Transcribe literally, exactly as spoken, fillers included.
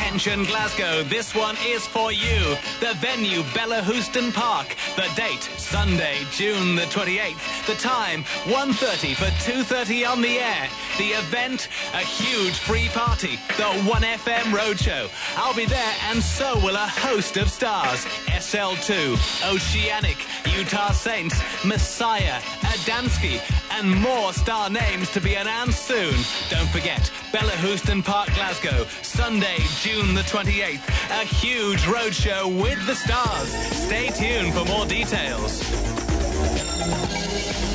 Attention Glasgow, this one is for you. The venue, Bella Houston Park. The date, Sunday, June the twenty-eighth. The time, one thirty for two thirty on the air. The event, a huge free party, the one F M Roadshow. I'll be there and so will a host of stars. S L two, Oceanic, Utah Saints, Messiah, Adamski, and more star names to be announced soon. Don't forget, Bella Houston Park, Glasgow, Sunday, June the twenty-eighth. A huge roadshow with the stars. Stay tuned for more details.